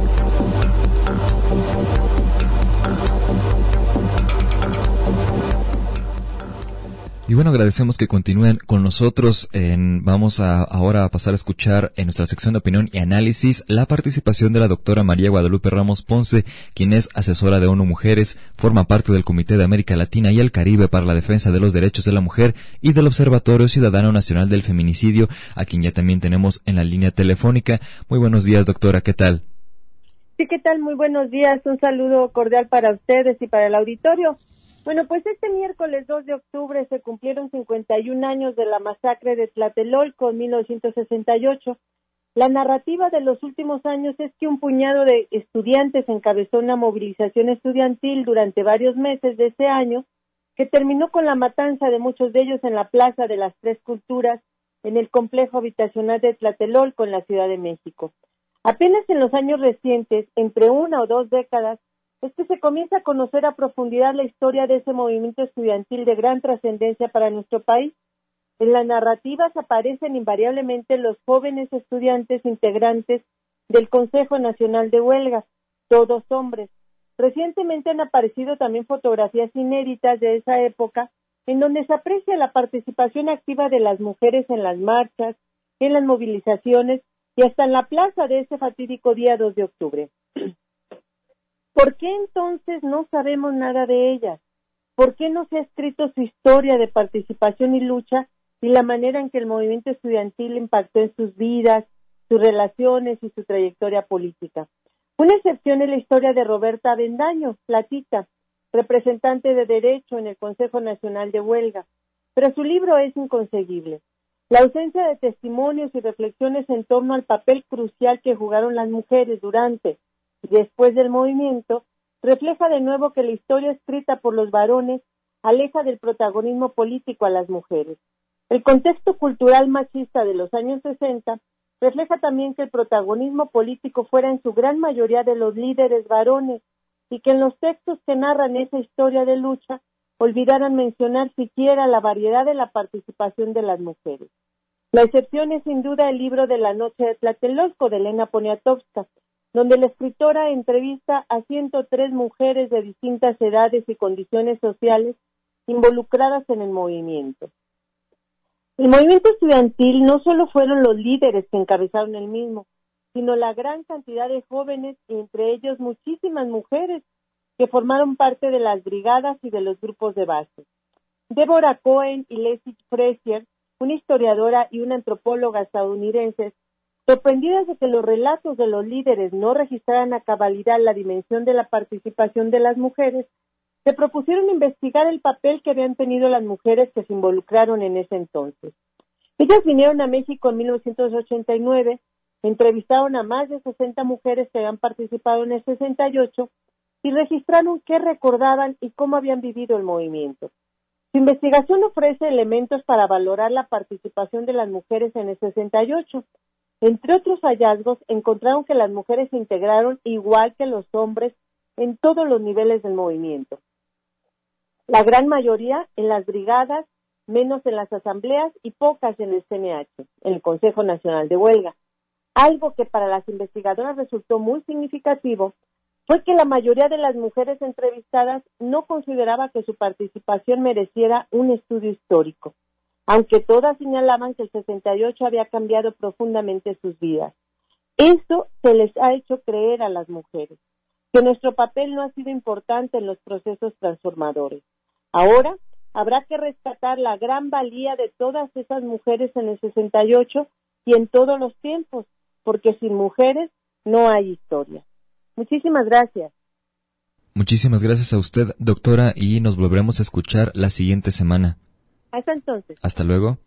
[SPEAKER 2] Y bueno, agradecemos que continúen con nosotros. En, vamos a ahora a pasar a escuchar en nuestra sección de opinión y análisis la participación de la doctora María Guadalupe Ramos Ponce, quien es asesora de ONU Mujeres, forma parte del Comité de América Latina y el Caribe para la Defensa de los Derechos de la Mujer y del Observatorio Ciudadano Nacional del Feminicidio, a quien ya también tenemos en la línea telefónica. Muy buenos días, doctora, ¿qué tal?
[SPEAKER 13] Sí, ¿qué tal? Muy buenos días. Un saludo cordial para ustedes y para el auditorio. Bueno, pues este miércoles dos de octubre se cumplieron cincuenta y un años de la masacre de Tlatelolco en mil novecientos sesenta y ocho. La narrativa de los últimos años es que un puñado de estudiantes encabezó una movilización estudiantil durante varios meses de ese año que terminó con la matanza de muchos de ellos en la Plaza de las Tres Culturas en el complejo habitacional de Tlatelolco en la Ciudad de México. Apenas en los años recientes, entre una o dos décadas, es que se comienza a conocer a profundidad la historia de ese movimiento estudiantil de gran trascendencia para nuestro país. En las narrativas aparecen invariablemente los jóvenes estudiantes integrantes del Consejo Nacional de Huelga, todos hombres. Recientemente han aparecido también fotografías inéditas de esa época, en donde se aprecia la participación activa de las mujeres en las marchas, en las movilizaciones y hasta en la plaza de ese fatídico día dos de octubre. ¿Por qué entonces no sabemos nada de ellas? ¿Por qué no se ha escrito su historia de participación y lucha y la manera en que el movimiento estudiantil impactó en sus vidas, sus relaciones y su trayectoria política? Una excepción es la historia de Roberta Avendaño, Platita, representante de Derecho en el Consejo Nacional de Huelga, pero su libro es inconseguible. La ausencia de testimonios y reflexiones en torno al papel crucial que jugaron las mujeres durante después del movimiento, refleja de nuevo que la historia escrita por los varones aleja del protagonismo político a las mujeres. El contexto cultural machista de los años sesenta refleja también que el protagonismo político fuera en su gran mayoría de los líderes varones y que en los textos que narran esa historia de lucha olvidaran mencionar siquiera la variedad de la participación de las mujeres. La excepción es sin duda el libro de La Noche de Tlatelolco de Elena Poniatowska, donde la escritora entrevista a ciento tres mujeres de distintas edades y condiciones sociales involucradas en el movimiento. El movimiento estudiantil no solo fueron los líderes que encabezaron el mismo, sino la gran cantidad de jóvenes y entre ellos muchísimas mujeres que formaron parte de las brigadas y de los grupos de base. Deborah Cohen y Leslie Frazier, una historiadora y una antropóloga estadounidenses, sorprendidas de que los relatos de los líderes no registraran a cabalidad la dimensión de la participación de las mujeres, se propusieron investigar el papel que habían tenido las mujeres que se involucraron en ese entonces. Ellas vinieron a México en mil novecientos ochenta y nueve, entrevistaron a más de sesenta mujeres que habían participado en el sesenta y ocho y registraron qué recordaban y cómo habían vivido el movimiento. Su investigación ofrece elementos para valorar la participación de las mujeres en el sesenta y ocho. Entre otros hallazgos, encontraron que las mujeres se integraron igual que los hombres en todos los niveles del movimiento. La gran mayoría en las brigadas, menos en las asambleas y pocas en el C N H, en el Consejo Nacional de Huelga. Algo que para las investigadoras resultó muy significativo fue que la mayoría de las mujeres entrevistadas no consideraba que su participación mereciera un estudio histórico, aunque todas señalaban que el sesenta y ocho había cambiado profundamente sus vidas. Esto se les ha hecho creer a las mujeres, que nuestro papel no ha sido importante en los procesos transformadores. Ahora habrá que rescatar la gran valía de todas esas mujeres en el sesenta y ocho y en todos los tiempos, porque sin mujeres no hay historia. Muchísimas gracias.
[SPEAKER 2] Muchísimas gracias a usted, doctora, y nos volveremos a escuchar la siguiente semana.
[SPEAKER 13] Hasta entonces.
[SPEAKER 2] Hasta luego.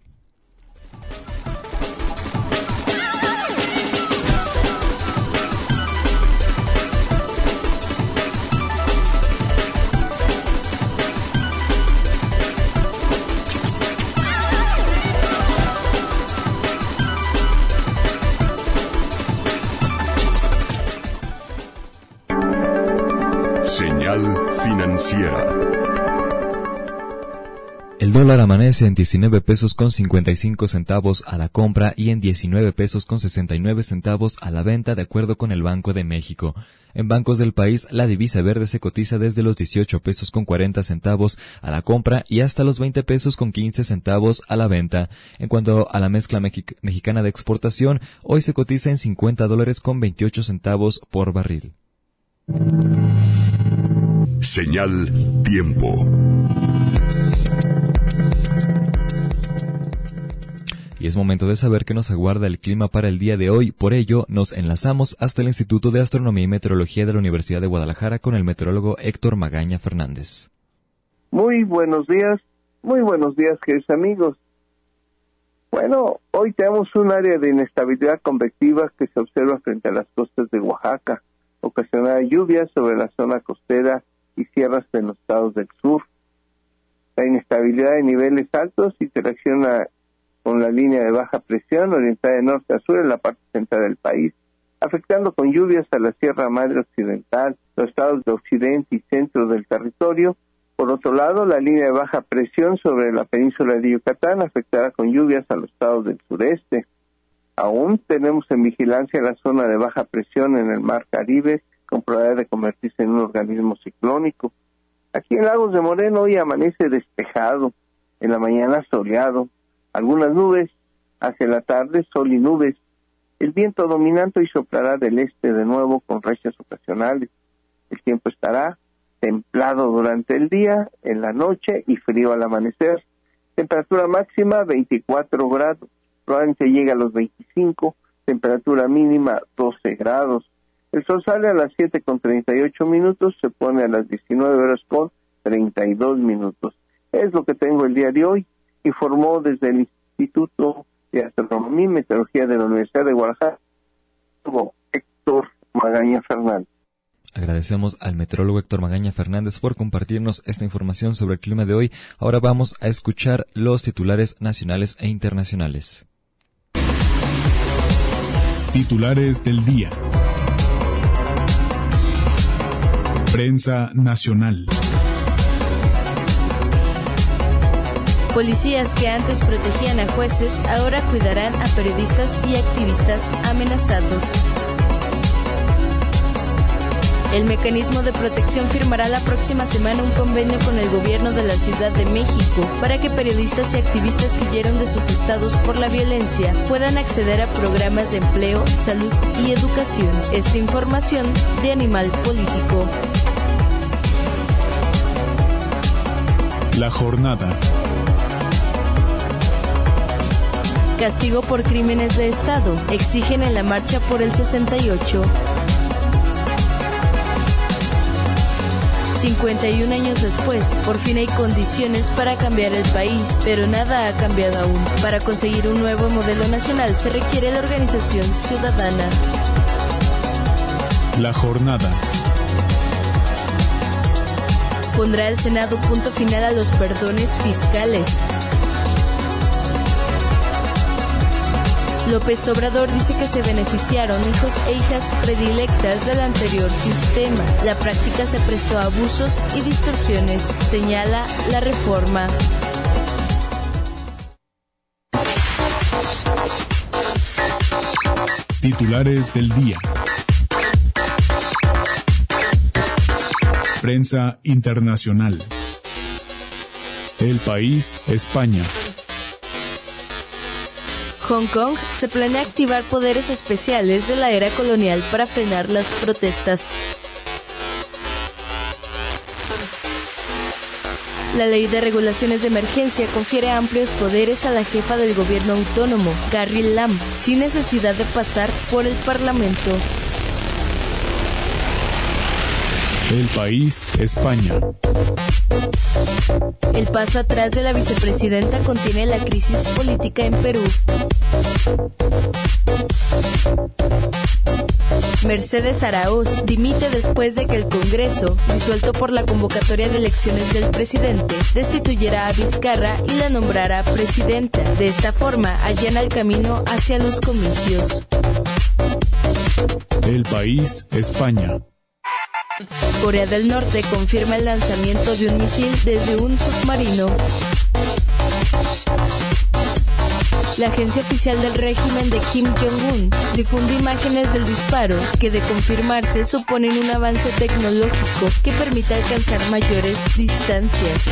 [SPEAKER 1] Señal financiera.
[SPEAKER 2] El dólar amanece en diecinueve pesos con cincuenta y cinco centavos a la compra y en diecinueve pesos con sesenta y nueve centavos a la venta, de acuerdo con el Banco de México. En bancos del país, la divisa verde se cotiza desde los dieciocho pesos con cuarenta centavos a la compra y hasta los veinte pesos con quince centavos a la venta. En cuanto a la mezcla mexic- mexicana de exportación, hoy se cotiza en cincuenta dólares con veintiocho centavos por barril.
[SPEAKER 1] Señal tiempo.
[SPEAKER 2] Y es momento de saber qué nos aguarda el clima para el día de hoy. Por ello, nos enlazamos hasta el Instituto de Astronomía y Meteorología de la Universidad de Guadalajara con el meteorólogo Héctor Magaña Fernández.
[SPEAKER 14] Muy buenos días, muy buenos días, queridos amigos. Bueno, hoy tenemos un área de inestabilidad convectiva que se observa frente a las costas de Oaxaca, ocasionada lluvias sobre la zona costera y sierras de los estados del sur. La inestabilidad de niveles altos interacciona con la línea de baja presión orientada de norte a sur en la parte central del país, afectando con lluvias a la Sierra Madre Occidental, los estados de occidente y centro del territorio. Por otro lado, la línea de baja presión sobre la península de Yucatán afectará con lluvias a los estados del sureste. Aún tenemos en vigilancia la zona de baja presión en el Mar Caribe, con probabilidad de convertirse en un organismo ciclónico. Aquí en Lagos de Moreno hoy amanece despejado, en la mañana soleado, algunas nubes, hacia la tarde sol y nubes. El viento dominante hoy soplará del este de nuevo con rachas ocasionales. El tiempo estará templado durante el día, en la noche y frío al amanecer. Temperatura máxima veinticuatro grados, probablemente llegue a los veinticinco, temperatura mínima doce grados. El sol sale a las siete con treinta y ocho minutos, se pone a las diecinueve horas con treinta y dos minutos. Es lo que tengo el día de hoy. Informó desde el Instituto de Astronomía y Meteorología de la Universidad de Guadalajara, Héctor Magaña Fernández.
[SPEAKER 2] Agradecemos al meteorólogo Héctor Magaña Fernández por compartirnos esta información sobre el clima de hoy. Ahora vamos a escuchar los titulares nacionales e internacionales.
[SPEAKER 9] Titulares del día. Prensa nacional.
[SPEAKER 5] Policías que antes protegían a jueces ahora cuidarán a periodistas y activistas amenazados. El mecanismo de protección firmará la próxima semana un convenio con el gobierno de la Ciudad de México para que periodistas y activistas que huyeron de sus estados por la violencia puedan acceder a programas de empleo, salud y educación. Esta información de Animal Político.
[SPEAKER 9] La jornada.
[SPEAKER 5] Castigo por crímenes de Estado. Exigen en la marcha por el sesenta y ocho. cincuenta y un años después, por fin hay condiciones para cambiar el país, pero nada ha cambiado aún. Para conseguir un nuevo modelo nacional se requiere la organización ciudadana.
[SPEAKER 9] La jornada.
[SPEAKER 5] Pondrá el Senado punto final a los perdones fiscales. López Obrador dice que se beneficiaron hijos e hijas predilectas del anterior sistema. La práctica se prestó a abusos y distorsiones, señala la reforma.
[SPEAKER 9] Titulares del día. Prensa internacional. El País, España.
[SPEAKER 5] Hong Kong se planea activar poderes especiales de la era colonial para frenar las protestas. La Ley de Regulaciones de Emergencia confiere amplios poderes a la jefa del gobierno autónomo, Carrie Lam, sin necesidad de pasar por el Parlamento.
[SPEAKER 9] El País, España.
[SPEAKER 5] El paso atrás de la vicepresidenta contiene la crisis política en Perú. Mercedes Araoz dimite después de que el Congreso, disuelto por la convocatoria de elecciones del presidente, destituyera a Vizcarra y la nombrara presidenta. De esta forma, allana el camino hacia los comicios.
[SPEAKER 9] El País, España.
[SPEAKER 5] Corea del Norte confirma el lanzamiento de un misil desde un submarino. La agencia oficial del régimen de Kim Jong-un difunde imágenes del disparo que, de confirmarse, suponen un avance tecnológico que permite alcanzar mayores distancias.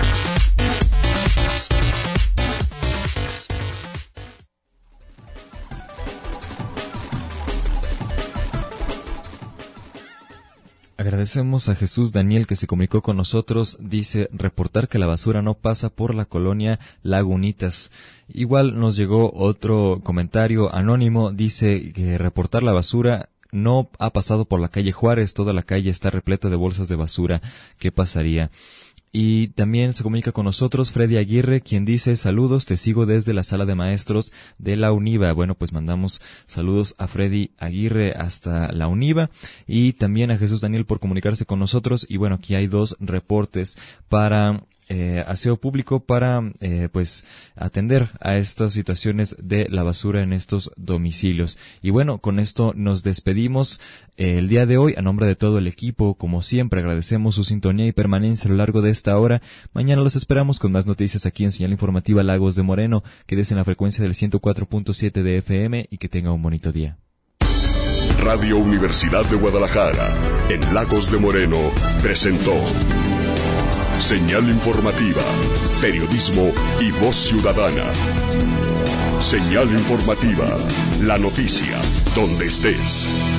[SPEAKER 2] Agradecemos a Jesús Daniel que se comunicó con nosotros. Dice reportar que la basura no pasa por la colonia Lagunitas. Igual nos llegó otro comentario anónimo. Dice que reportar la basura no ha pasado por la calle Juárez. Toda la calle está repleta de bolsas de basura. ¿Qué pasaría? Y también se comunica con nosotros Freddy Aguirre, quien dice, saludos, te sigo desde la sala de maestros de la UNIVA. Bueno, pues mandamos saludos a Freddy Aguirre hasta la UNIVA y también a Jesús Daniel por comunicarse con nosotros. Y bueno, aquí hay dos reportes para eh, aseo público para eh, pues atender a estas situaciones de la basura en estos domicilios. Y bueno, con esto nos despedimos eh, el día de hoy. A nombre de todo el equipo, como siempre, agradecemos su sintonía y permanencia a lo largo de esta hora. Mañana los esperamos con más noticias aquí en Señal Informativa Lagos de Moreno. Quédese en la frecuencia del ciento cuatro punto siete de F M y que tenga un bonito día.
[SPEAKER 1] Radio Universidad de Guadalajara, en Lagos de Moreno, presentó Señal Informativa, periodismo y voz ciudadana. Señal Informativa, la noticia, donde estés.